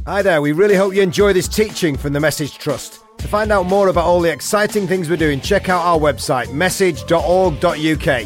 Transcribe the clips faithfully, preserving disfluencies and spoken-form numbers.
Hi there, we really hope you enjoy this teaching from the Message Trust. To find out more about all the exciting things we're doing, check out our website, message dot org dot U K.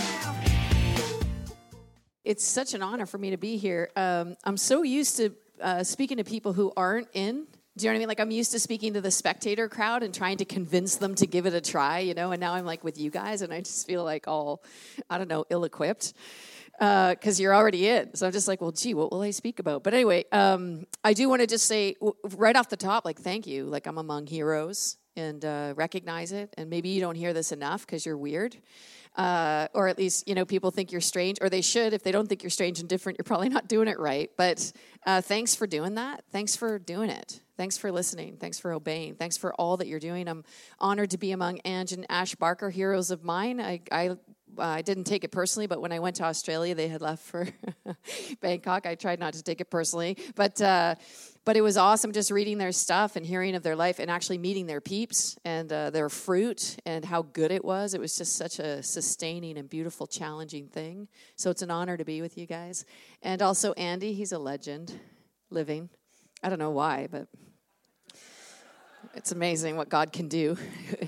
It's such an honor for me to be here. Um, I'm so used to uh, speaking to people who aren't in. Do you know what I mean? Like, I'm used to speaking to the spectator crowd and trying to convince them to give it a try, you know, and now I'm like with you guys, and I just feel like all, I don't know, ill-equipped. Because uh, you're already in. So I'm just like, well, gee, what will I speak about? But anyway, um, I do want to just say w- right off the top, like, thank you. Like, I'm among heroes and uh, recognize it. And maybe you don't hear this enough because you're weird. Uh, or at least, you know, people think you're strange. Or they should. If they don't think you're strange and different, you're probably not doing it right. But uh, thanks for doing that. Thanks for doing it. Thanks for listening. Thanks for obeying. Thanks for all that you're doing. I'm honored to be among Ange and Ash Barker, heroes of mine. I, I Uh, I didn't take it personally, but when I went to Australia, they had left for Bangkok. I tried not to take it personally, but uh, but it was awesome just reading their stuff and hearing of their life and actually meeting their peeps and uh, their fruit and how good it was. It was just such a sustaining and beautiful, challenging thing. So it's an honor to be with you guys. And also Andy, he's a legend, living. I don't know why, but it's amazing what God can do.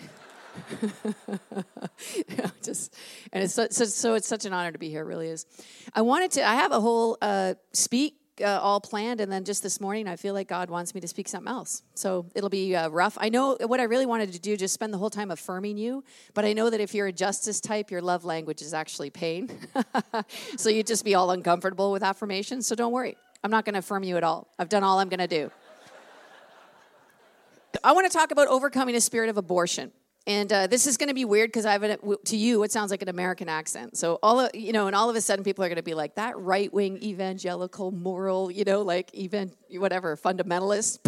just and it's so, so, so it's such an honor to be here. It really is. I wanted to. I have a whole uh, speak uh, all planned, and then just this morning, I feel like God wants me to speak something else. So it'll be uh, rough. I know what I really wanted to do, just spend the whole time affirming you. But I know that if you're a justice type, your love language is actually pain. So you'd just be all uncomfortable with affirmation. So don't worry. I'm not going to affirm you at all. I've done all I'm going to do. I want to talk about overcoming a spirit of abortion. And uh, this is going to be weird because I have, an, to you, it sounds like an American accent. So all of, you know, and all of a sudden people are going to be like, that right-wing evangelical moral, you know, like even whatever fundamentalist.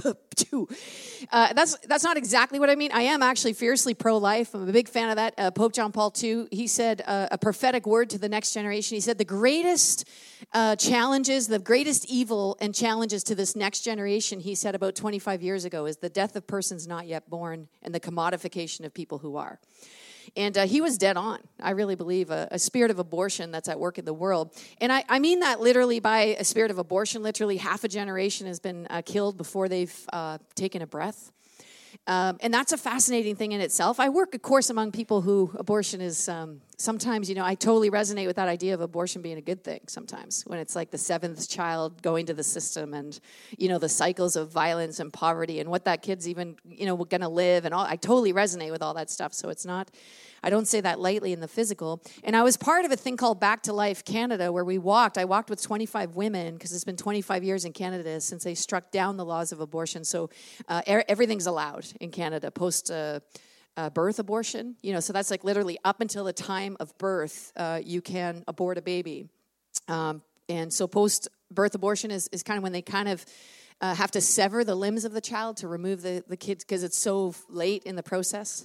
Uh, that's that's not exactly what I mean. I am actually fiercely pro-life. I'm a big fan of that. Uh, Pope John Paul the Second, he said uh, a prophetic word to the next generation. He said the greatest uh, challenges, the greatest evil and challenges to this next generation, he said about twenty-five years ago, is the death of persons not yet born and the commodification of people who are. And uh, he was dead on. I really believe a, a spirit of abortion that's at work in the world. And I, I mean that literally by a spirit of abortion. Literally half a generation has been uh, killed before they've uh, taken a breath. Um, and that's a fascinating thing in itself. I work, of course, among people who abortion is um, sometimes, you know, I totally resonate with that idea of abortion being a good thing sometimes when it's like the seventh child going to the system and, you know, the cycles of violence and poverty and what that kid's even, you know, going to live and all. I totally resonate with all that stuff. So it's not, I don't say that lightly in the physical. And I was part of a thing called Back to Life Canada where we walked. I walked with twenty-five women because it's been twenty-five years in Canada since they struck down the laws of abortion. So uh, er- everything's allowed in Canada post uh, uh, birth abortion. You know, so that's like literally up until the time of birth, uh, you can abort a baby. Um, and so post birth abortion is, is kind of when they kind of uh, have to sever the limbs of the child to remove the, the kid because it's so late in the process.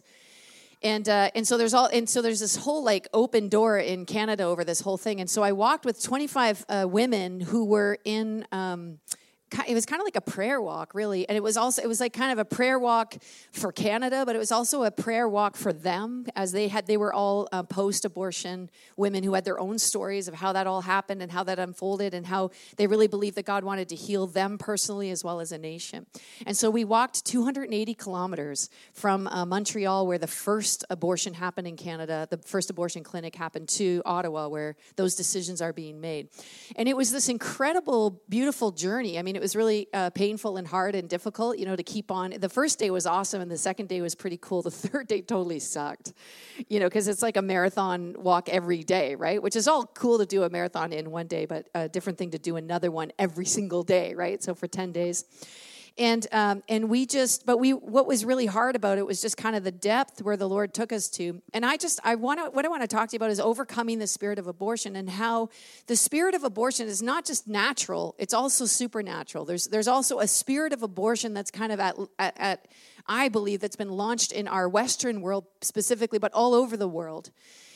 And uh, and so there's all and so there's this whole like open door in Canada over this whole thing. And so I walked with twenty-five uh, women who were in. Um, it was kind of like a prayer walk, really, and it was also it was like kind of a prayer walk for Canada, but it was also a prayer walk for them as they had they were all uh, post-abortion women who had their own stories of how that all happened and how that unfolded and how they really believed that God wanted to heal them personally as well as a nation. And so we walked two hundred eighty kilometers from uh, Montreal, where the first abortion happened in Canada, the first abortion clinic happened, to Ottawa, where those decisions are being made. And it was this incredible, beautiful journey. I mean, it was really uh, painful and hard and difficult, you know, to keep on. The first day was awesome, and the second day was pretty cool. The third day totally sucked, you know, because it's like a marathon walk every day, right? Which is all cool to do a marathon in one day, but a different thing to do another one every single day, right? So for ten days. And um, and we just, but we, what was really hard about it was just kind of the depth where the Lord took us to. And I just, I want to, what I want to talk to you about is overcoming the spirit of abortion and how the spirit of abortion is not just natural, it's also supernatural. There's there's also a spirit of abortion that's kind of at, at, at I believe, that's been launched in our Western world specifically, but all over the world,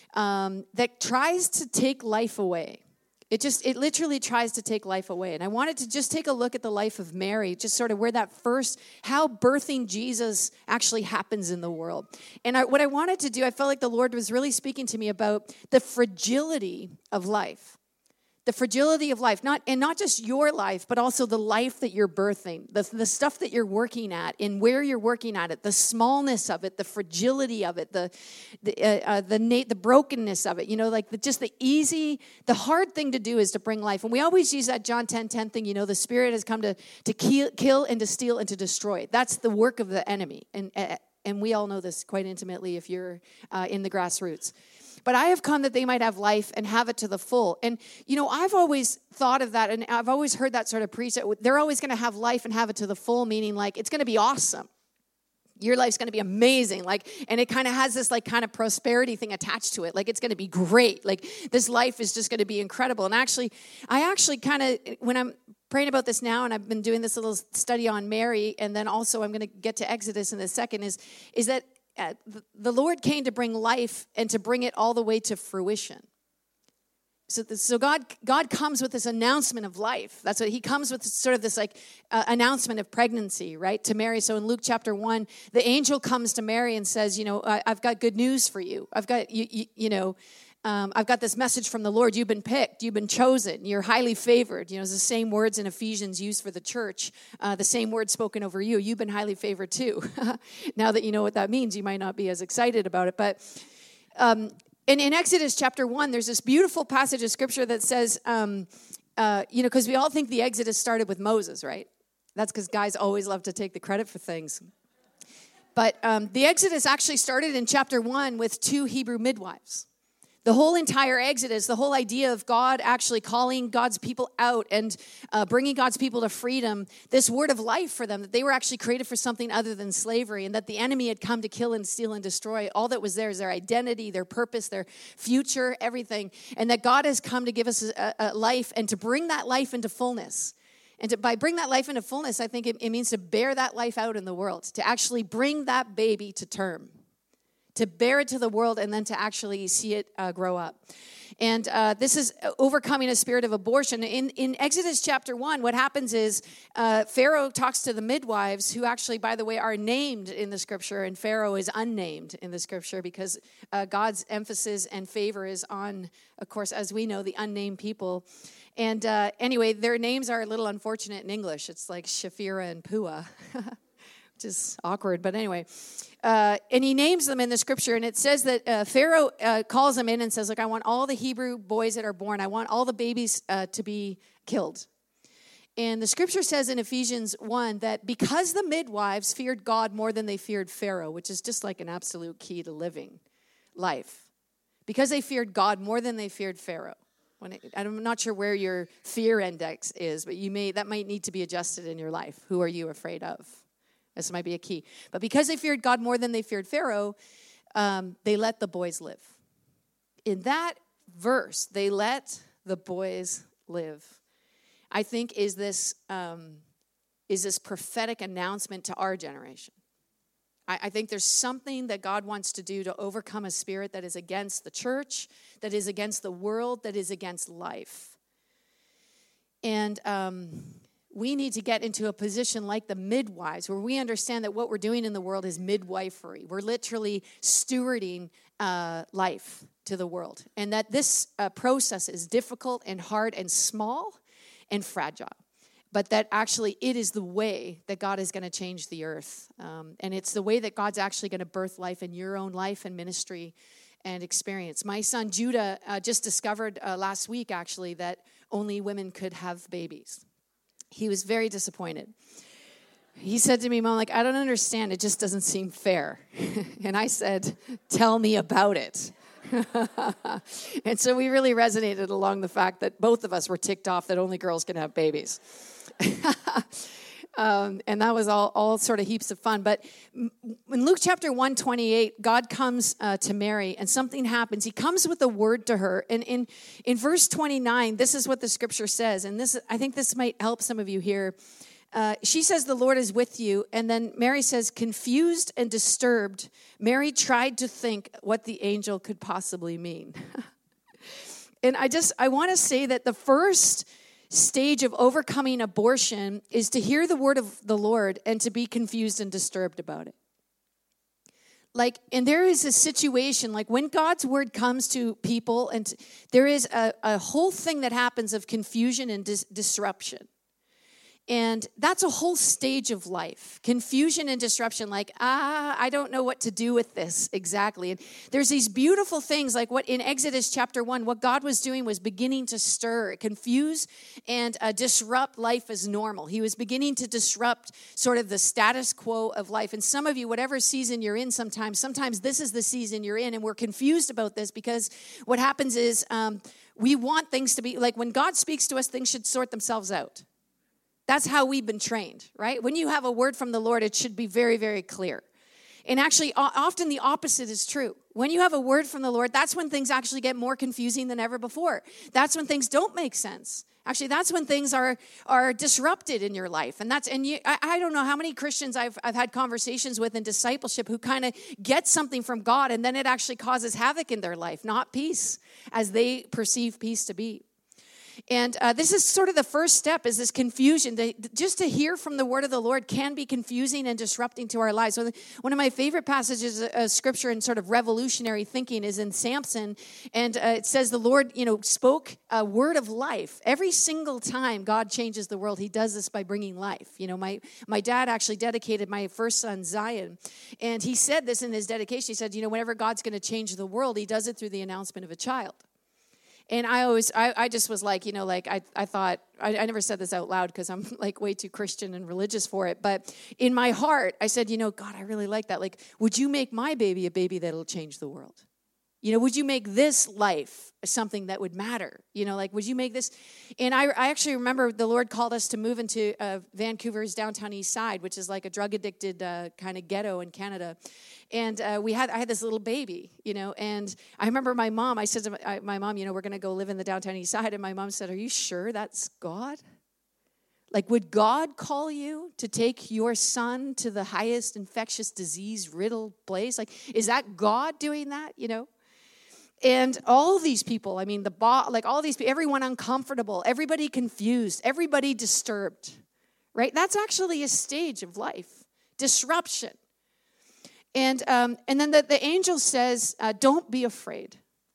um, that tries to take life away. It just, it literally tries to take life away. And I wanted to just take a look at the life of Mary, just sort of where that first, how birthing Jesus actually happens in the world. And I, what I wanted to do, I felt like the Lord was really speaking to me about the fragility of life. The fragility of life, not and not just your life, but also the life that you're birthing, the, the stuff that you're working at, and where you're working at it, the smallness of it, the fragility of it, the the uh, uh, the na- the brokenness of it. You know, like the, just the easy, the hard thing to do is to bring life. And we always use that John ten ten thing. You know, the Spirit has come to to kill, kill and to steal and to destroy. That's the work of the enemy, and uh, and we all know this quite intimately if you're uh, in the grassroots. But I have come that they might have life and have it to the full. And, you know, I've always thought of that, and I've always heard that sort of preached. They're always going to have life and have it to the full, meaning like it's going to be awesome. Your life's going to be amazing. Like, and it kind of has this like kind of prosperity thing attached to it. Like it's going to be great. Like this life is just going to be incredible. And actually, I actually kind of, when I'm praying about this now, and I've been doing this little study on Mary, and then also I'm going to get to Exodus in a second, is, is that Uh, the Lord came to bring life and to bring it all the way to fruition. So, so God, God comes with this announcement of life. That's what he comes with, sort of this like uh, announcement of pregnancy, right, to Mary. So in Luke chapter one, the angel comes to Mary and says, you know, I, I've got good news for you. I've got you, you, you know. Um, I've got this message from the Lord. You've been picked. You've been chosen. You're highly favored. You know, it's the same words in Ephesians used for the church, uh, the same words spoken over you. You've been highly favored too. Now that you know what that means, you might not be as excited about it. But um, in, in Exodus chapter one, there's this beautiful passage of scripture that says, um, uh, you know, because we all think the Exodus started with Moses, right? That's because guys always love to take the credit for things. But um, the Exodus actually started in chapter one with two Hebrew midwives. The whole entire Exodus, the whole idea of God actually calling God's people out and uh, bringing God's people to freedom, this word of life for them, that they were actually created for something other than slavery, and that the enemy had come to kill and steal and destroy. All that was there is their identity, their purpose, their future, everything. And that God has come to give us a, a life and to bring that life into fullness. And to, by bring that life into fullness, I think it, it means to bear that life out in the world, to actually bring that baby to term. To bear it to the world and then to actually see it uh, grow up. And uh, this is overcoming a spirit of abortion. In, in Exodus chapter one, what happens is uh, Pharaoh talks to the midwives, who actually, by the way, are named in the scripture, and Pharaoh is unnamed in the scripture because uh, God's emphasis and favor is on, of course, as we know, the unnamed people. And uh, anyway, their names are a little unfortunate in English. It's like Shafira and Pua, which is awkward, but anyway. Uh, and he names them in the scripture, and it says that uh, Pharaoh uh, calls them in and says, look, I want all the Hebrew boys that are born, I want all the babies uh, to be killed. And the scripture says in Ephesians one that because the midwives feared God more than they feared Pharaoh, which is just like an absolute key to living life, because they feared God more than they feared Pharaoh. When it, I'm not sure where your fear index is, but you may that might need to be adjusted in your life. Who are you afraid of? This might be a key. But because they feared God more than they feared Pharaoh, um, they let the boys live. In that verse, they let the boys live, I think is this um, is this prophetic announcement to our generation. I, I think there's something that God wants to do to overcome a spirit that is against the church, that is against the world, that is against life. And um we need to get into a position like the midwives, where we understand that what we're doing in the world is midwifery. We're literally stewarding uh, life to the world. And that this uh, process is difficult and hard and small and fragile. But that actually it is the way that God is going to change the earth. Um, and it's the way that God's actually going to birth life in your own life and ministry and experience. My son Judah uh, just discovered uh, last week, actually, that only women could have babies. He was very disappointed. He said to me, Mom, like, I don't understand. It just doesn't seem fair. And I said, tell me about it. And so we really resonated along the fact that both of us were ticked off that only girls can have babies. um, and that was all, all sort of heaps of fun. But in Luke chapter one twenty-eight, God comes uh, to Mary and something happens. He comes with a word to her. And in, in verse twenty-nine, this is what the scripture says. And this, I think this might help some of you here. Uh, she says, the Lord is with you. And then Mary says, confused and disturbed, Mary tried to think what the angel could possibly mean. And I just, I want to say that the first stage of overcoming abortion is to hear the word of the Lord and to be confused and disturbed about it. Like, and there is a situation, like when God's word comes to people, and there is a, a whole thing that happens of confusion and dis- disruption. And that's a whole stage of life. Confusion and disruption, like, ah, I don't know what to do with this exactly. And there's these beautiful things, like what in Exodus chapter one, what God was doing was beginning to stir, confuse, and uh, disrupt life as normal. He was beginning to disrupt sort of the status quo of life. And some of you, whatever season you're in sometimes, sometimes this is the season you're in, and we're confused about this because what happens is um, we want things to be, like when God speaks to us, things should sort themselves out. That's how we've been trained, right? When you have a word from the Lord, it should be very, very clear. And actually, often the opposite is true. When you have a word from the Lord, that's when things actually get more confusing than ever before. That's when things don't make sense. Actually, that's when things are are disrupted in your life. And that's and you, I, I don't know how many Christians I've I've had conversations with in discipleship who kind of get something from God, and then it actually causes havoc in their life, not peace, as they perceive peace to be. And uh, this is sort of the first step, is this confusion. To, just to hear from the word of the Lord can be confusing and disrupting to our lives. So one of my favorite passages of scripture in sort of revolutionary thinking is in Samson. And uh, it says the Lord, you know, spoke a word of life. Every single time God changes the world, he does this by bringing life. You know, my, my dad actually dedicated my first son, Zion. And he said this in his dedication. He said, you know, whenever God's going to change the world, he does it through the announcement of a child. And I always, I, I just was like, you know, like I, I thought, I, I never said this out loud because I'm like way too Christian and religious for it. But in my heart, I said, you know, God, I really like that. Like, would you make my baby a baby that'll change the world? You know, would you make this life something that would matter? You know, like, would you make this? And I, I actually remember the Lord called us to move into uh, Vancouver's downtown east side, which is like a drug-addicted uh, kind of ghetto in Canada. And uh, we had, I had this little baby, you know, and I remember my mom, I said to my, my mom, you know, we're going to go live in the downtown east side. And my mom said, are you sure that's God? Like, would God call you to take your son to the highest infectious disease riddled place? Like, is that God doing that, you know? And all these people, I mean, the bo- like all these people, everyone uncomfortable, everybody confused, everybody disturbed, right? That's actually a stage of life, disruption. And um, and then the, the angel says, uh, don't be afraid.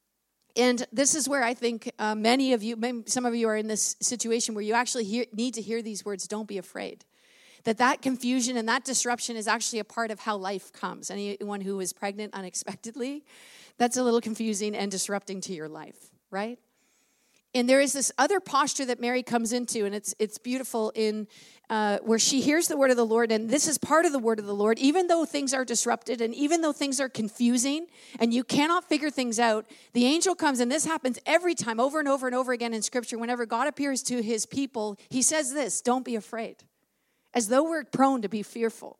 And this is where I think uh, many of you, maybe some of you are in this situation where you actually hear, need to hear these words, don't be afraid. That that confusion and that disruption is actually a part of how life comes. Anyone who is pregnant unexpectedly, that's a little confusing and disrupting to your life, right? And there is this other posture that Mary comes into, and it's it's beautiful in uh, where she hears the word of the Lord, and this is part of the word of the Lord. Even though things are disrupted, and even though things are confusing, and you cannot figure things out, the angel comes, and this happens every time, over and over and over again in Scripture. Whenever God appears to his people, he says this, don't be afraid. As though we're prone to be fearful.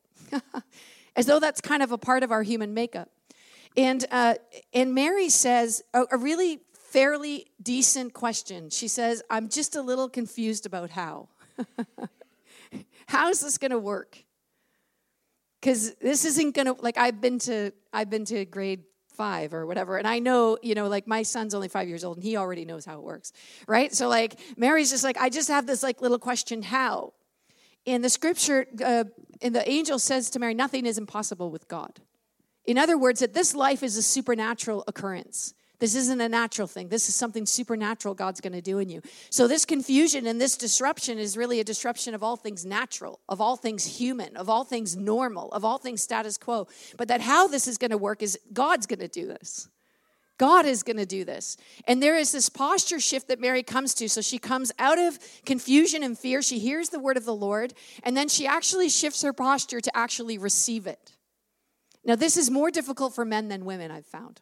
As though that's kind of a part of our human makeup. And uh, and Mary says a, a really fairly decent question. She says, I'm just a little confused about how. How is this going to work? Because this isn't going to, like, I've been to I've been to grade five or whatever, and I know, you know, like, my son's only five years old, and he already knows how it works, right? So, like, Mary's just like, I just have this, like, little question, how? In the scripture, uh, and the angel says to Mary, nothing is impossible with God. In other words, that this life is a supernatural occurrence. This isn't a natural thing. This is something supernatural God's going to do in you. So this confusion and this disruption is really a disruption of all things natural, of all things human, of all things normal, of all things status quo. But that how this is going to work is God's going to do this. God is going to do this. And there is this posture shift that Mary comes to. So she comes out of confusion and fear. She hears the word of the Lord. And then she actually shifts her posture to actually receive it. Now, this is more difficult for men than women, I've found.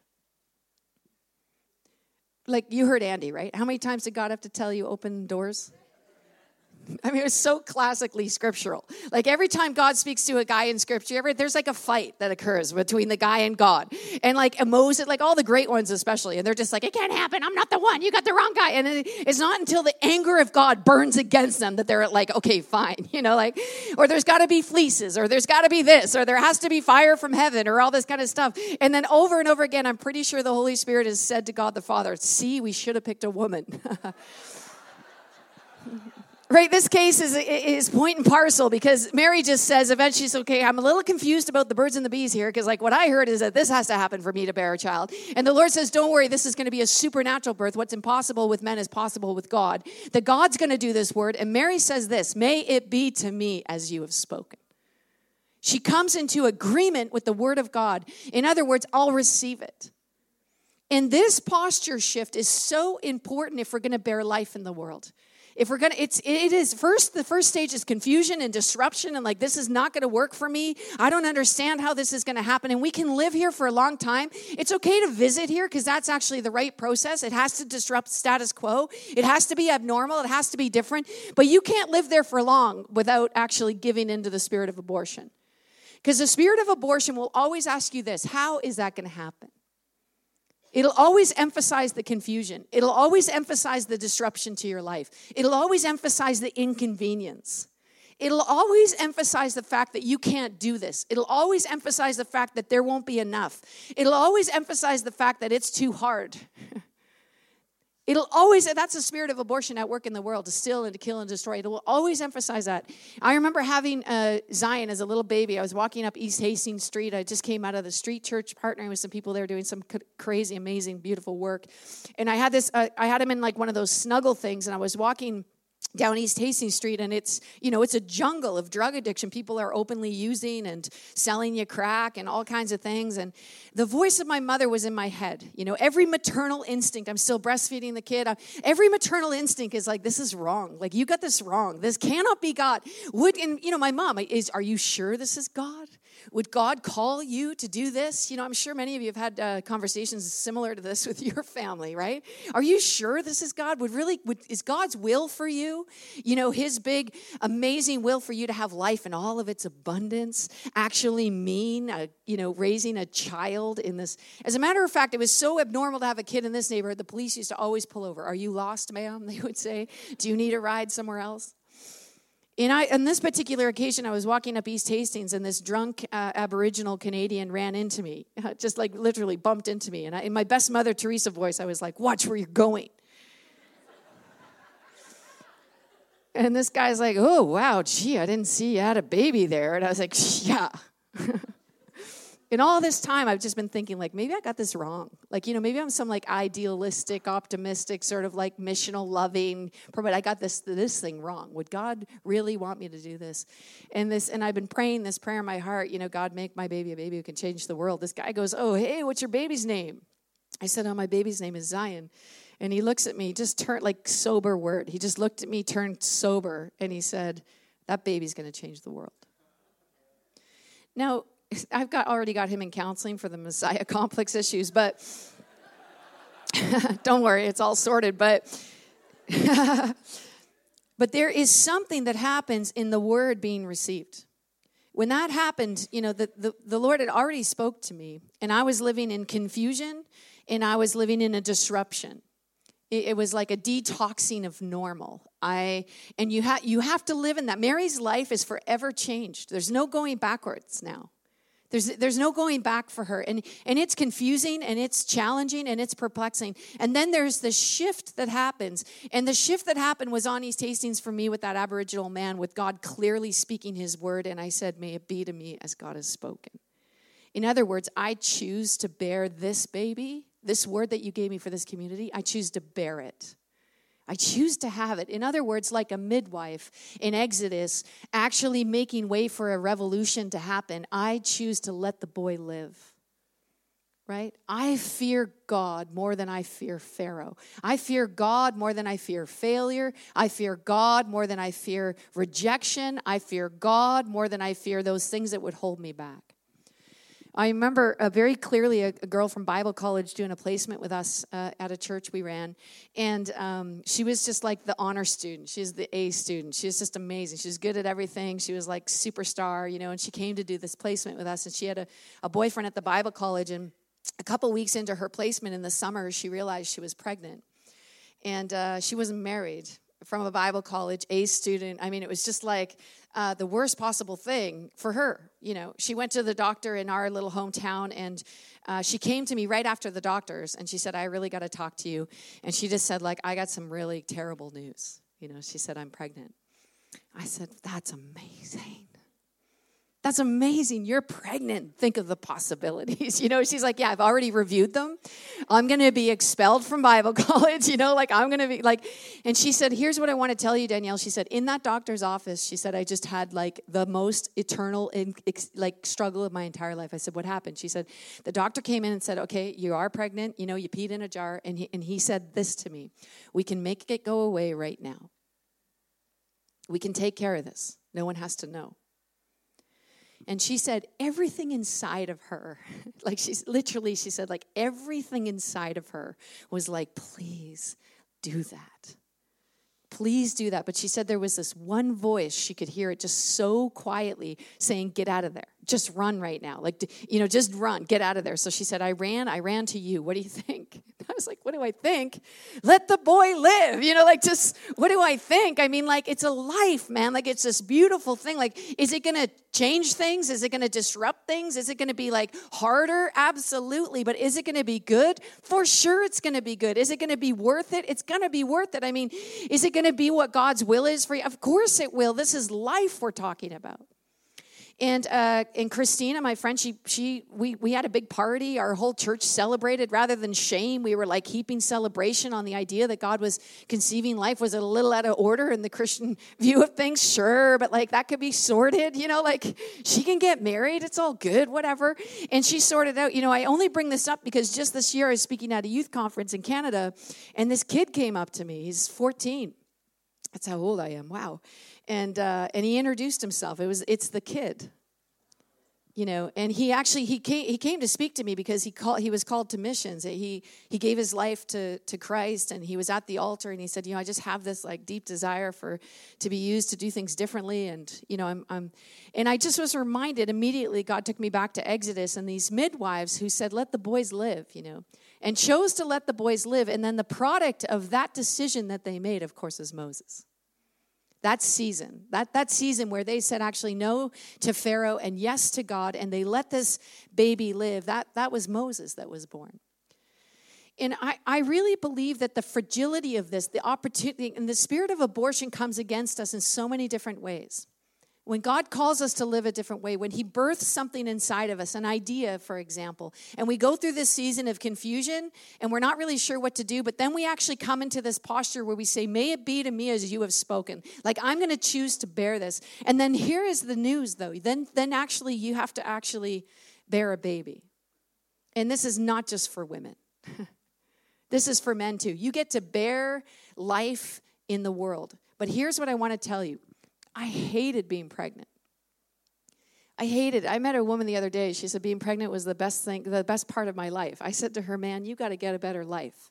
Like, you heard Andy, right? How many times did God have to tell you open doors? I mean, it was so classically scriptural. Like, every time God speaks to a guy in scripture, every, there's like a fight that occurs between the guy and God. And like Moses, like all the great ones especially, and they're just like, it can't happen. I'm not the one. You got the wrong guy. And it's not until the anger of God burns against them that they're like, okay, fine. You know, like, or there's got to be fleeces, or there's got to be this, or there has to be fire from heaven, or all this kind of stuff. And then over and over again, I'm pretty sure the Holy Spirit has said to God the Father, see, we should have picked a woman. Right, this case is is point and parcel because Mary just says eventually, she's okay, I'm a little confused about the birds and the bees here because like what I heard is that this has to happen for me to bear a child. And the Lord says, don't worry, this is going to be a supernatural birth. What's impossible with men is possible with God. That God's going to do this word. And Mary says this, may it be to me as you have spoken. She comes into agreement with the word of God. In other words, I'll receive it. And this posture shift is so important if we're going to bear life in the world. If we're gonna, it's it is first. The first stage is confusion and disruption, and like this is not going to work for me. I don't understand how this is going to happen, and we can live here for a long time. It's okay to visit here because that's actually the right process. It has to disrupt status quo. It has to be abnormal. It has to be different. But you can't live there for long without actually giving into the spirit of abortion, because the spirit of abortion will always ask you this: how is that going to happen? It'll always emphasize the confusion. It'll always emphasize the disruption to your life. It'll always emphasize the inconvenience. It'll always emphasize the fact that you can't do this. It'll always emphasize the fact that there won't be enough. It'll always emphasize the fact that it's too hard. It'll always, that's the spirit of abortion at work in the world, to steal and to kill and destroy. It will always emphasize that. I remember having uh, Zion as a little baby. I was walking up East Hastings Street. I just came out of the street church partnering with some people there doing some crazy, amazing, beautiful work. And I had this, uh, I had him in like one of those snuggle things, and I was walking down East Hastings Street, and it's, you know, it's a jungle of drug addiction. People are openly using and selling you crack and all kinds of things. And the voice of my mother was in my head. You know, every maternal instinct, I'm still breastfeeding the kid. I, every maternal instinct is like, this is wrong. Like, you got this wrong. This cannot be God. Would, and, you know, my mom is, are you sure this is God? Would God call you to do this? You know, I'm sure many of you have had uh, conversations similar to this with your family, right? Are you sure this is God? Would really, would, is God's will for you, you know, his big, amazing will for you to have life in all of its abundance actually mean, uh, you know, raising a child in this? As a matter of fact, it was so abnormal to have a kid in this neighborhood, the police used to always pull over. Are you lost, ma'am? They would say. Do you need a ride somewhere else? And I, on this particular occasion, I was walking up East Hastings, and this drunk uh, Aboriginal Canadian ran into me, just like literally bumped into me. And I, in my best Mother Teresa voice, I was like, watch where you're going. And this guy's like, oh, wow, gee, I didn't see you had a baby there. And I was like, yeah. And all this time, I've just been thinking, like, maybe I got this wrong. Like, you know, maybe I'm some, like, idealistic, optimistic, sort of, like, missional, loving, but I got this this thing wrong. Would God really want me to do this? And this, and I've been praying this prayer in my heart, you know, God, make my baby a baby who can change the world. This guy goes, oh, hey, what's your baby's name? I said, oh, my baby's name is Zion. And he looks at me, just turned, like, sober word. He just looked at me, turned sober, and he said, that baby's going to change the world. Now, I've got already got him in counseling for the Messiah complex issues, but don't worry, it's all sorted. But but there is something that happens in the word being received. When that happened, you know, the, the, the Lord had already spoke to me, and I was living in confusion, and I was living in a disruption. It, it was like a detoxing of normal. I and you have you have to live in that. Mary's life is forever changed. There's no going backwards now. There's there's no going back for her. And, and it's confusing, and it's challenging, and it's perplexing. And then there's the shift that happens. And the shift that happened was on East Hastings for me with that Aboriginal man, with God clearly speaking his word. And I said, may it be to me as God has spoken. In other words, I choose to bear this baby, this word that you gave me for this community. I choose to bear it. I choose to have it. In other words, like a midwife in Exodus, actually making way for a revolution to happen, I choose to let the boy live, right? I fear God more than I fear Pharaoh. I fear God more than I fear failure. I fear God more than I fear rejection. I fear God more than I fear those things that would hold me back. I remember uh, very clearly a, a girl from Bible college doing a placement with us uh, at a church we ran. And um, she was just like the honor student. She's the A student. She was just amazing. She was good at everything. She was like superstar, you know, and she came to do this placement with us. And she had a, a boyfriend at the Bible college. And a couple weeks into her placement in the summer, she realized she was pregnant. And uh, she wasn't married. From a Bible college, A student. I mean, it was just like uh, the worst possible thing for her. You know, she went to the doctor in our little hometown, and uh, she came to me right after the doctors, and she said, I really got to talk to you. And she just said, like, I got some really terrible news. You know, she said, I'm pregnant. I said, that's amazing. That's amazing. You're pregnant. Think of the possibilities. You know, she's like, yeah, I've already reviewed them. I'm going to be expelled from Bible college. You know, like I'm going to be like, and she said, here's what I want to tell you, Danielle. She said, in that doctor's office, she said, I just had like the most eternal like struggle of my entire life. I said, what happened? She said, the doctor came in and said, okay, you are pregnant. You know, you peed in a jar. And he, and he said this to me, we can make it go away right now. We can take care of this. No one has to know. And she said everything inside of her, like she's literally, she said like everything inside of her was like, please do that. Please do that. But she said there was this one voice, she could hear it just so quietly saying, get out of there. Just run right now. Like, you know, just run. Get out of there. So she said, I ran. I ran to you. What do you think? I was like, what do I think? Let the boy live. You know, like just, what do I think? I mean, like, it's a life, man. Like, it's this beautiful thing. Like, is it going to change things? Is it going to disrupt things? Is it going to be, like, harder? Absolutely. But is it going to be good? For sure it's going to be good. Is it going to be worth it? It's going to be worth it. I mean, is it going to be what God's will is for you? Of course it will. This is life we're talking about. And uh, and Christina, my friend, she she we we had a big party. Our whole church celebrated rather than shame. We were like heaping celebration on the idea that God was conceiving life. Was it a little out of order in the Christian view of things? Sure, but like that could be sorted. You know, like she can get married. It's all good, whatever. And she sorted out. You know, I only bring this up because just this year I was speaking at a youth conference in Canada, and this kid came up to me. He's fourteen. That's how old I am. Wow. And uh, and he introduced himself. It was it's the kid, you know. And he actually he came he came to speak to me because he called he was called to missions. He he gave his life to to Christ, and he was at the altar, and he said, you know, I just have this like deep desire for to be used to do things differently, and you know, I'm I'm, and I just was reminded immediately. God took me back to Exodus and these midwives who said, let the boys live, you know, and chose to let the boys live, and then the product of that decision that they made, of course, is Moses. That season, that, that season where they said actually no to Pharaoh and yes to God, and they let this baby live, that, that was Moses that was born. And I, I really believe that the fragility of this, the opportunity, and the spirit of abortion comes against us in so many different ways. When God calls us to live a different way, when he births something inside of us, an idea, for example, and we go through this season of confusion and we're not really sure what to do, but then we actually come into this posture where we say, may it be to me as you have spoken. Like, I'm going to choose to bear this. And then here is the news, though. Then, then actually you have to actually bear a baby. And this is not just for women. This is for men, too. You get to bear life in the world. But here's what I want to tell you. I hated being pregnant. I hated it. I met a woman the other day. She said being pregnant was the best thing, the best part of my life. I said to her, man, you got to get a better life.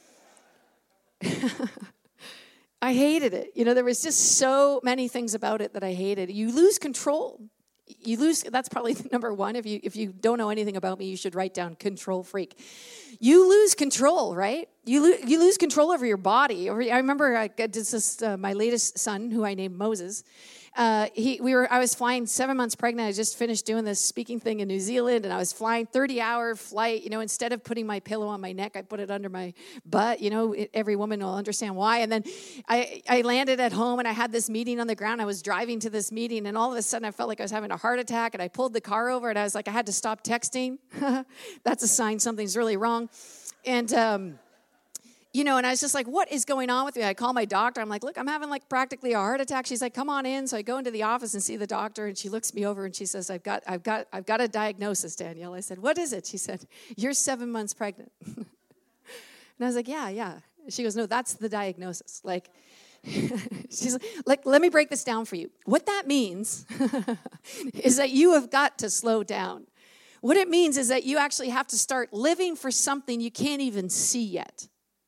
I hated it. You know, there was just so many things about it that I hated. You lose control. You lose, that's probably number one. If you if you don't know anything about me, you should write down control freak. You lose control, right? You, lo- you lose control over your body. I remember I, this is uh, my latest son, who I named Moses. Uh, he, we were. I was flying seven months pregnant. I just finished doing this speaking thing in New Zealand, and I was flying thirty-hour flight. You know, instead of putting my pillow on my neck, I put it under my butt. You know, it, every woman will understand why. And then I, I landed at home, and I had this meeting on the ground. I was driving to this meeting, and all of a sudden, I felt like I was having a heart attack. And I pulled the car over, and I was like, I had to stop texting. That's a sign something's really wrong. And um, You know, and I was just like, what is going on with me? I call my doctor. I'm like, look, I'm having like practically a heart attack. She's like, come on in. So I go into the office and see the doctor, and she looks me over and she says, I've got, I've got, I've got a diagnosis, Danielle. I said, what is it? She said, you're seven months pregnant. And I was like, yeah, yeah. She goes, no, that's the diagnosis. Like, she's like, let me break this down for you. What that means is that you have got to slow down. What it means is that you actually have to start living for something you can't even see yet.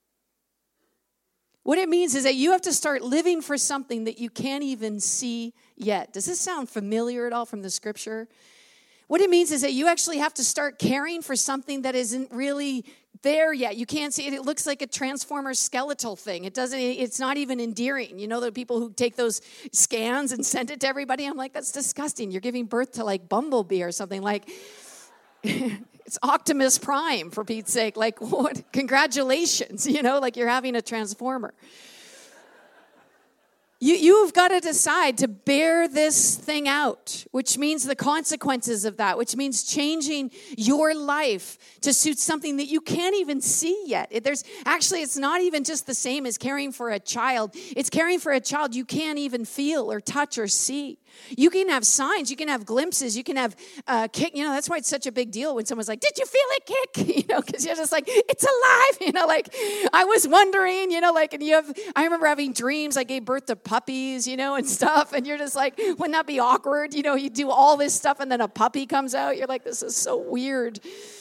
What it means is that you have to start living for something that you can't even see yet. Does this sound familiar at all from the scripture? What it means is that you actually have to start caring for something that isn't really there yet. You can't see it. It looks like a Transformer skeletal thing. It doesn't, it's not even endearing. You know, the people who take those scans and send it to everybody. I'm like, that's disgusting. You're giving birth to like Bumblebee or something. Like, it's Optimus Prime, for Pete's sake. Like, what? Congratulations. You know, like you're having a Transformer. You, you've got to decide to bear this thing out, which means the consequences of that, which means changing your life to suit something that you can't even see yet. It, there's actually, it's not even just the same as caring for a child. It's caring for a child you can't even feel or touch or see. You can have signs, you can have glimpses, you can have uh, kick. You know, that's why it's such a big deal when someone's like, "Did you feel it kick?" You know, because you're just like, "It's alive." You know, like I was wondering. You know, like, and you have. I remember having dreams. I gave birth to puppies, you know, and stuff. And you're just like, wouldn't that be awkward? You know, you do all this stuff, and then a puppy comes out. You're like, this is so weird.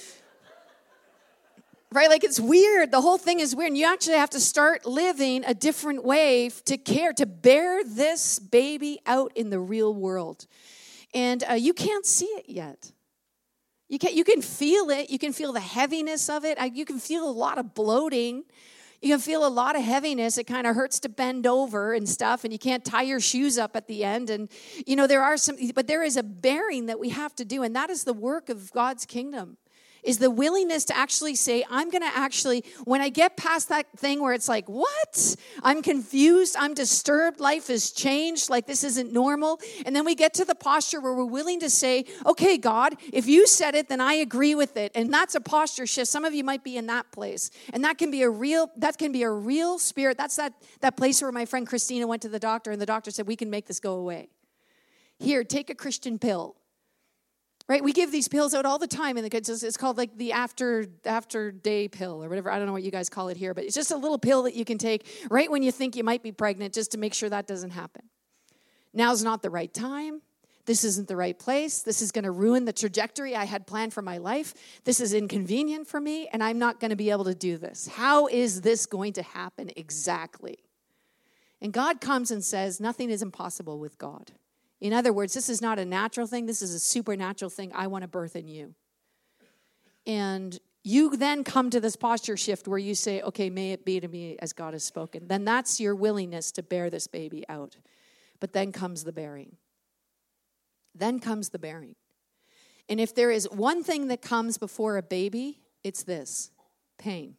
Right? Like it's weird. The whole thing is weird. And you actually have to start living a different way to care, to bear this baby out in the real world. And uh, you can't see it yet. You can, you can feel it. You can feel the heaviness of it. I, you can feel a lot of bloating. You can feel a lot of heaviness. It kind of hurts to bend over and stuff, and you can't tie your shoes up at the end. And, you know, there are some, but there is a bearing that we have to do, and that is the work of God's kingdom. Is the willingness to actually say, I'm going to actually, when I get past that thing where it's like, what? I'm confused. I'm disturbed. Life has changed. Like this isn't normal. And then we get to the posture where we're willing to say, okay, God, if you said it, then I agree with it. And that's a posture shift. Some of you might be in that place. And that can be a real, that can be a real spirit. That's that, that place where my friend Christina went to the doctor and the doctor said, we can make this go away. Here, take a Christian pill. Right, we give these pills out all the time, and it's called like the after after day pill or whatever. I don't know what you guys call it here, but it's just a little pill that you can take right when you think you might be pregnant, just to make sure that doesn't happen. Now's not the right time. This isn't the right place. This is going to ruin the trajectory I had planned for my life. This is inconvenient for me, and I'm not going to be able to do this. How is this going to happen exactly? And God comes and says, nothing is impossible with God. In other words, this is not a natural thing. This is a supernatural thing I want to birth in you. And you then come to this posture shift where you say, okay, may it be to me as God has spoken. Then that's your willingness to bear this baby out. But then comes the bearing. Then comes the bearing. And if there is one thing that comes before a baby, it's this: pain,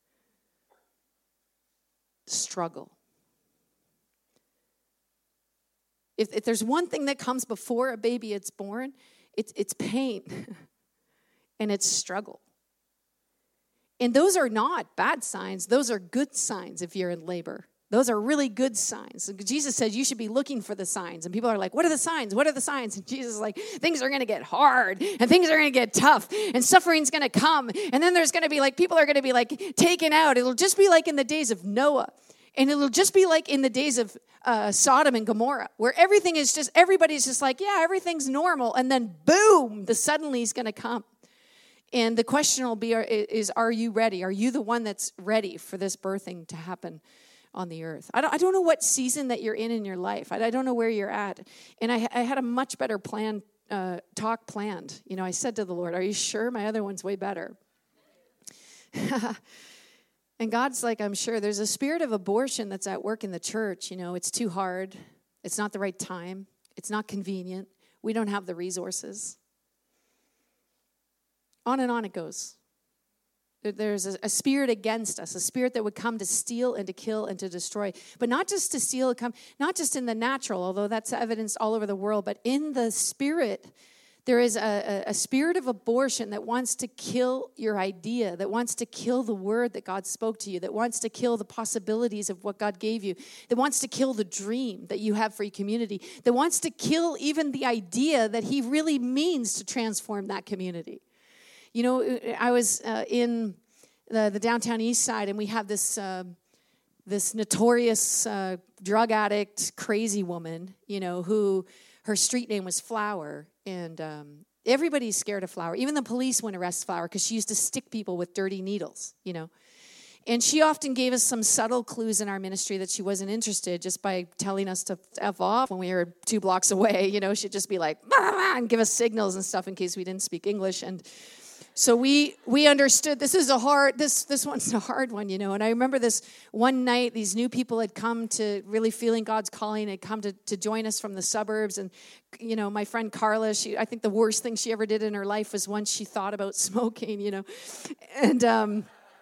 struggle. If, if there's one thing that comes before a baby is born, it's, it's pain and it's struggle. And those are not bad signs. Those are good signs if you're in labor. Those are really good signs. Jesus said you should be looking for the signs. And people are like, what are the signs? What are the signs? And Jesus is like, things are going to get hard and things are going to get tough and suffering's going to come. And then there's going to be like, people are going to be like taken out. It'll just be like in the days of Noah. And it'll just be like in the days of uh, Sodom and Gomorrah, where everything is just, everybody's just like, yeah, everything's normal. And then boom, the suddenly is going to come. And the question will be, is, are you ready? Are you the one that's ready for this birthing to happen on the earth? I don't, I don't know what season that you're in in your life. I, I don't know where you're at. And I, I had a much better plan, uh, talk planned. You know, I said to the Lord, are you sure? My other one's way better. And God's like, I'm sure. There's a spirit of abortion that's at work in the church. You know, it's too hard. It's not the right time. It's not convenient. We don't have the resources. On and on it goes. There's a, a spirit against us, a spirit that would come to steal and to kill and to destroy. But not just to steal, come not just in the natural, although that's evidenced all over the world, but in the spirit. There is a, a, a spirit of abortion that wants to kill your idea, that wants to kill the word that God spoke to you, that wants to kill the possibilities of what God gave you, that wants to kill the dream that you have for your community, that wants to kill even the idea that he really means to transform that community. You know, I was uh, in the, the downtown east side, and we have this uh, this notorious uh, drug addict, crazy woman, you know, who her street name was Flower. And um, everybody's scared of Flower. Even the police wouldn't arrest Flower because she used to stick people with dirty needles, you know. And she often gave us some subtle clues in our ministry that she wasn't interested just by telling us to F off when we were two blocks away. You know, she'd just be like, bah, bah, and give us signals and stuff in case we didn't speak English. And so we we understood this is a hard, this this one's a hard one, you know. And I remember this one night, these new people had come to really feeling God's calling, had come to, to join us from the suburbs. And, you know, my friend Carla, she, I think the worst thing she ever did in her life was once she thought about smoking, you know. And um,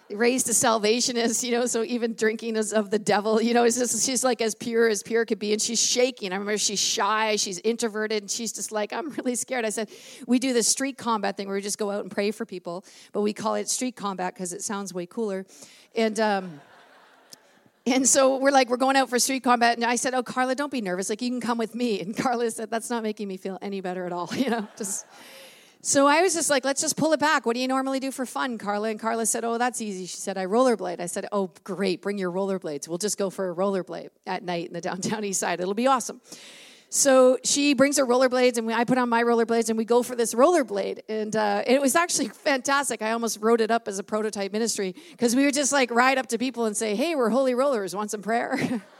raised a salvationist, you know, so even drinking is of the devil, you know, it's just, she's like as pure as pure could be, and she's shaking. I remember she's shy, she's introverted, and she's just like, I'm really scared. I said, we do this street combat thing where we just go out and pray for people, but we call it street combat because it sounds way cooler. And, um... And so we're like, we're going out for street combat. And I said, oh, Carla, don't be nervous. Like, you can come with me. And Carla said, that's not making me feel any better at all, you know, just... So I was just like, let's just pull it back. What do you normally do for fun, Carla? And Carla said, oh, that's easy. She said, I rollerblade. I said, oh, great. Bring your rollerblades. We'll just go for a rollerblade at night in the downtown east side. It'll be awesome. So she brings her rollerblades, and we, I put on my rollerblades, and we go for this rollerblade. And uh, it was actually fantastic. I almost wrote it up as a prototype ministry because we would just like ride up to people and say, hey, we're holy rollers. Want some prayer?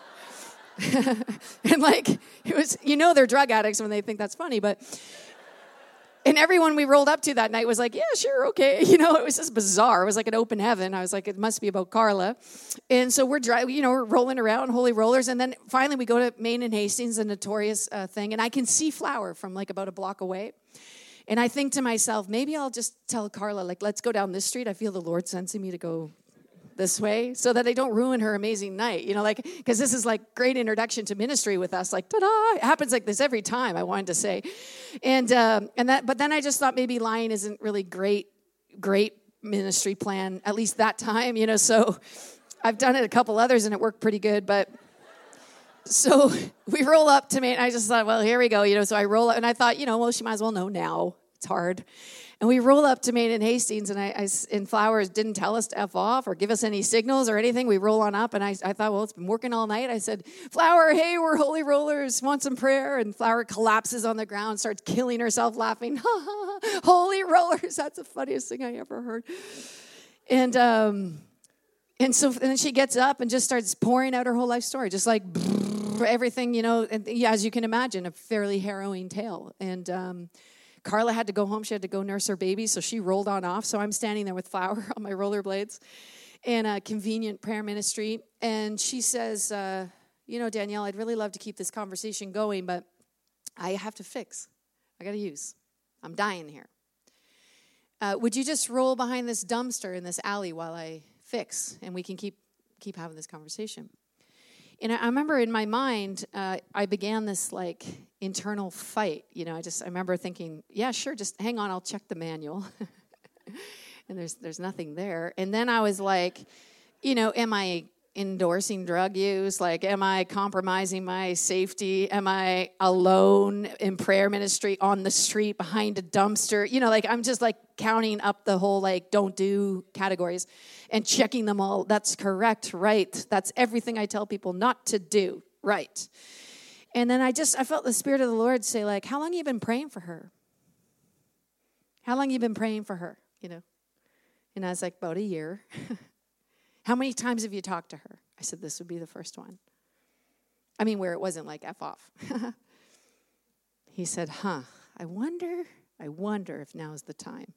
And like, it was, you know, they're drug addicts when they think that's funny, but... And everyone we rolled up to that night was like, yeah, sure, okay. You know, it was just bizarre. It was like an open heaven. I was like, it must be about Carla. And so we're driving, you know, we're rolling around, holy rollers. And then finally we go to Main and Hastings, a notorious uh, thing. And I can see Flower from like about a block away. And I think to myself, maybe I'll just tell Carla, like, let's go down this street. I feel the Lord sensing me to go this way so that I don't ruin her amazing night, you know, like, because this is like great introduction to ministry with us, like, ta-da, it happens like this every time, I wanted to say. And, um, and that, but then I just thought maybe lying isn't really great, great ministry plan, at least that time, you know, so I've done it a couple others and it worked pretty good, but so we roll up to me and I just thought, well, here we go, you know, so I roll up and I thought, you know, well, she might as well know now, it's hard. And we roll up to Main and Hastings, and I, I and Flowers didn't tell us to F off or give us any signals or anything. We roll on up, and I, I thought, well, it's been working all night. I said, Flower, hey, we're holy rollers, want some prayer? And Flower collapses on the ground, starts killing herself laughing. Ha, ha, ha, holy rollers, that's the funniest thing I ever heard. And um, and so and then she gets up and just starts pouring out her whole life story, just like everything, you know, and, yeah, as you can imagine, a fairly harrowing tale. And um Carla had to go home. She had to go nurse her baby, so she rolled on off. So I'm standing there with Flower on my rollerblades in a convenient prayer ministry. And she says, uh, you know, Danielle, I'd really love to keep this conversation going, but I have to fix. I got to use. I'm dying here. Uh, would you just roll behind this dumpster in this alley while I fix, and we can keep keep having this conversation? And I remember in my mind, uh, I began this like internal fight. You know, I just I remember thinking, yeah, sure, just hang on, I'll check the manual. And there's there's nothing there. And then I was like, you know, am I endorsing drug use? Like, am I compromising my safety? Am I alone in prayer ministry on the street behind a dumpster? You know, like I'm just like counting up the whole like don't do categories and checking them all. That's correct, right? That's everything I tell people not to do, right? And then I just, I felt the Spirit of the Lord say like, how long have you been praying for her? How long have you been praying for her, you know? And I was like, about a year. How many times have you talked to her? I said, this would be the first one. I mean, where it wasn't like F off. He said, huh, I wonder, I wonder if now's the time.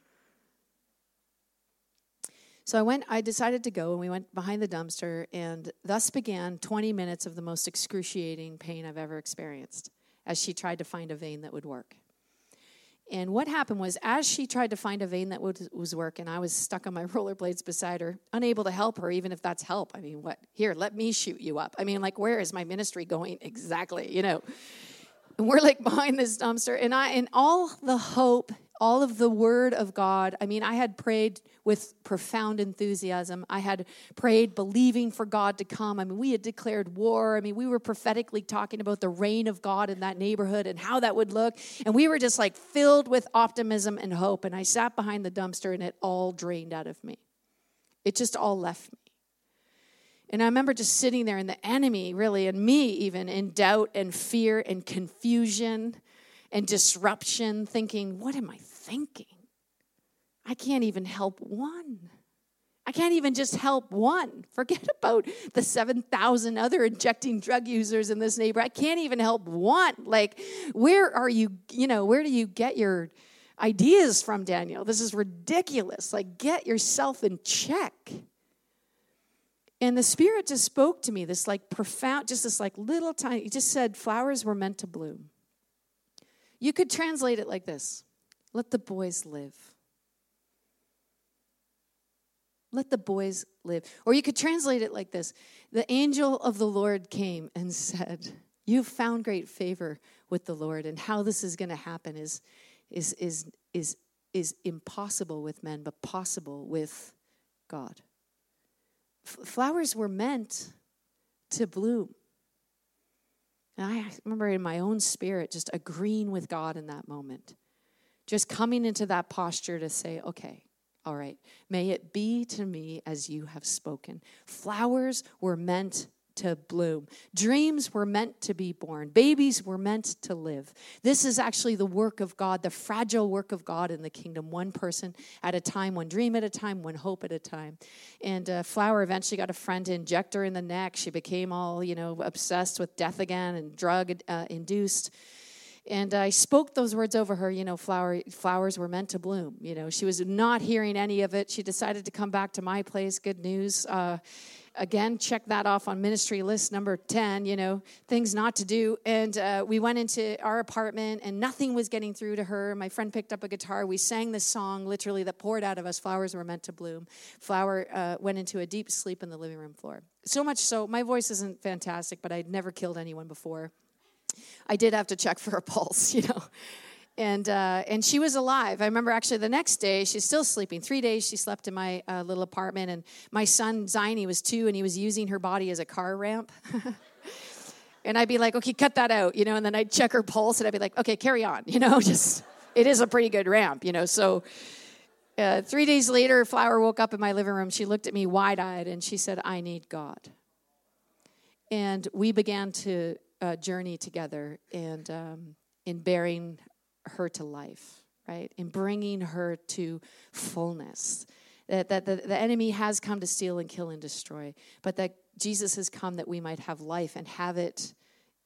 So I went, I decided to go, and we went behind the dumpster, and thus began twenty minutes of the most excruciating pain I've ever experienced as she tried to find a vein that would work. And what happened was, as she tried to find a vein that would, was working, I was stuck on my rollerblades beside her, unable to help her, even if that's help. I mean, what? Here, let me shoot you up. I mean, like, where is my ministry going exactly, you know? And we're, like, behind this dumpster. And I, and all the hope, all of the word of God, I mean, I had prayed with profound enthusiasm. I had prayed believing for God to come. I mean, we had declared war. I mean, we were prophetically talking about the reign of God in that neighborhood and how that would look. And we were just like filled with optimism and hope. And I sat behind the dumpster and it all drained out of me. It just all left me. And I remember just sitting there and the enemy really, and me even, in doubt and fear and confusion and disruption, thinking, what am I thinking? I can't even help one. I can't even just help one. Forget about the seven thousand other injecting drug users in this neighborhood. I can't even help one. Like, where are you, you know, where do you get your ideas from, Daniel? This is ridiculous. Like, get yourself in check. And the Spirit just spoke to me, this like profound, just this like little tiny, he just said, flowers were meant to bloom. You could translate it like this: let the boys live. Let the boys live. Or you could translate it like this. The angel of the Lord came and said, you've found great favor with the Lord. And how this is going to happen is, is, is, is, is impossible with men, but possible with God. F- flowers were meant to bloom. And I remember in my own spirit just agreeing with God in that moment. Just coming into that posture to say, okay, all right, may it be to me as you have spoken. Flowers were meant to bloom. Dreams were meant to be born. Babies were meant to live. This is actually the work of God, the fragile work of God in the kingdom. One person at a time, one dream at a time, one hope at a time. And uh, Flower eventually got a friend to inject her in the neck. She became all, you know, obsessed with death again and drug uh, induced. And I spoke those words over her, you know, flower, flowers were meant to bloom. You know, she was not hearing any of it. She decided to come back to my place. Good news. Uh, again, check that off on ministry list number ten, you know, things not to do. And uh, we went into our apartment and nothing was getting through to her. My friend picked up a guitar. We sang this song literally that poured out of us. Flowers were meant to bloom. Flower uh, went into a deep sleep in the living room floor. So much so, my voice isn't fantastic, but I'd never killed anyone before. I did have to check for her pulse, you know, and uh, and she was alive. I remember actually the next day, she's still sleeping. Three days she slept in my uh, little apartment, and my son, Ziny, was two, and he was using her body as a car ramp. And I'd be like, okay, cut that out, you know, and then I'd check her pulse, and I'd be like, okay, carry on, you know, just, it is a pretty good ramp, you know, so uh, three days later, Flower woke up in my living room. She looked at me wide-eyed, and she said, I need God. And we began to Uh, journey together and um, in bearing her to life, right? In bringing her to fullness. That, that the, the enemy has come to steal and kill and destroy, but that Jesus has come that we might have life and have it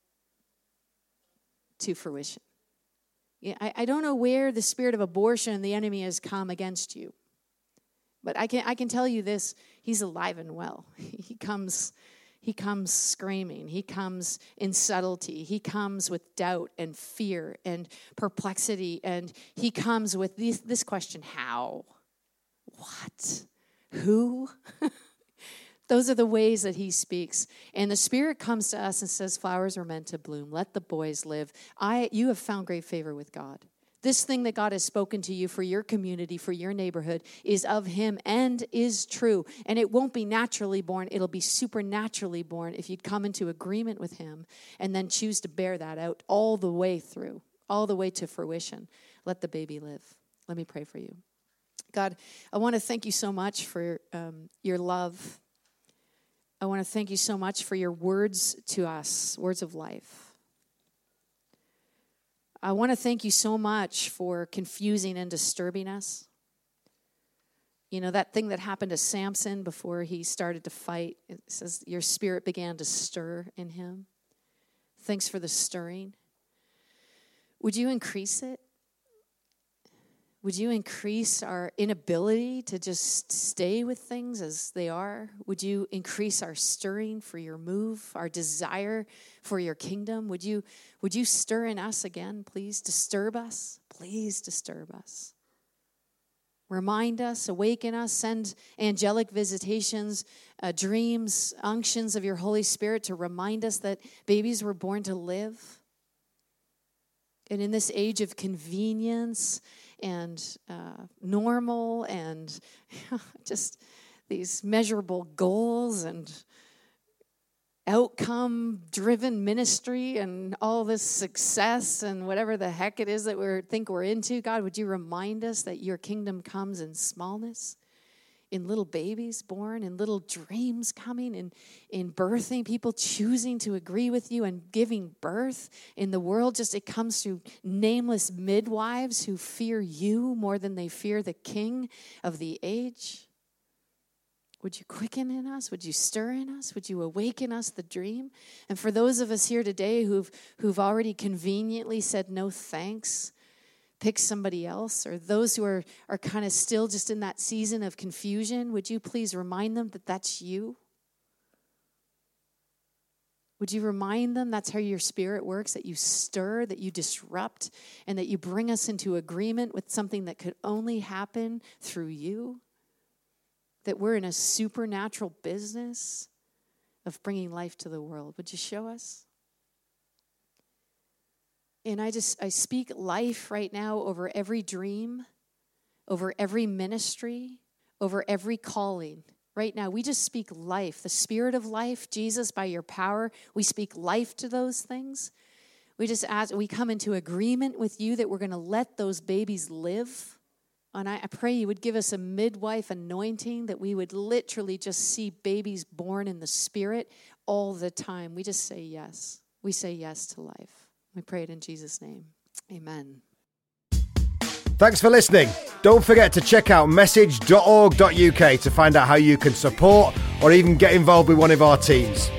to fruition. Yeah, I, I don't know where the spirit of abortion, the enemy, has come against you, but I can I can tell you this: he's alive and well. He comes. He comes screaming. He comes in subtlety. He comes with doubt and fear and perplexity. And he comes with this, this question, how? What? Who? Those are the ways that he speaks. And the Spirit comes to us and says, flowers are meant to bloom. Let the boys live. I, you have found great favor with God. This thing that God has spoken to you for your community, for your neighborhood, is of him and is true. And it won't be naturally born. It'll be supernaturally born if you'd come into agreement with him and then choose to bear that out all the way through, all the way to fruition. Let the baby live. Let me pray for you. God, I want to thank you so much for um, your love. I want to thank you so much for your words to us, words of life. I want to thank you so much for confusing and disturbing us. You know, that thing that happened to Samson before he started to fight, it says your spirit began to stir in him. Thanks for the stirring. Would you increase it? Would you increase our inability to just stay with things as they are? Would you increase our stirring for your move, our desire for your kingdom? Would you, would you stir in us again, please? Disturb us. Please disturb us. Remind us, awaken us, send angelic visitations, uh, dreams, unctions of your Holy Spirit to remind us that babies were born to live. And in this age of convenience and uh, normal and just these measurable goals and outcome-driven ministry and all this success and whatever the heck it is that we think we're into, God, would you remind us that your kingdom comes in smallness, in little babies born, in little dreams coming, in, in birthing, people choosing to agree with you and giving birth in the world. Just it comes through nameless midwives who fear you more than they fear the king of the age. Would you quicken in us? Would you stir in us? Would you awaken us the dream? And for those of us here today who've who've already conveniently said no thanks, pick somebody else, or those who are, are kind of still just in that season of confusion, would you please remind them that that's you? Would you remind them that's how your spirit works, that you stir, that you disrupt, and that you bring us into agreement with something that could only happen through you? that we're in a supernatural business of bringing life to the world. Would you show us? And I just, I speak life right now over every dream, over every ministry, over every calling. Right now, we just speak life, the spirit of life. Jesus, by your power, we speak life to those things. We just ask, we come into agreement with you that we're going to let those babies live. And I, I pray you would give us a midwife anointing, that we would literally just see babies born in the spirit all the time. We just say yes. We say yes to life. We pray it in Jesus' name. Amen. Thanks for listening. Don't forget to check out message dot org dot U K to find out how you can support or even get involved with one of our teams.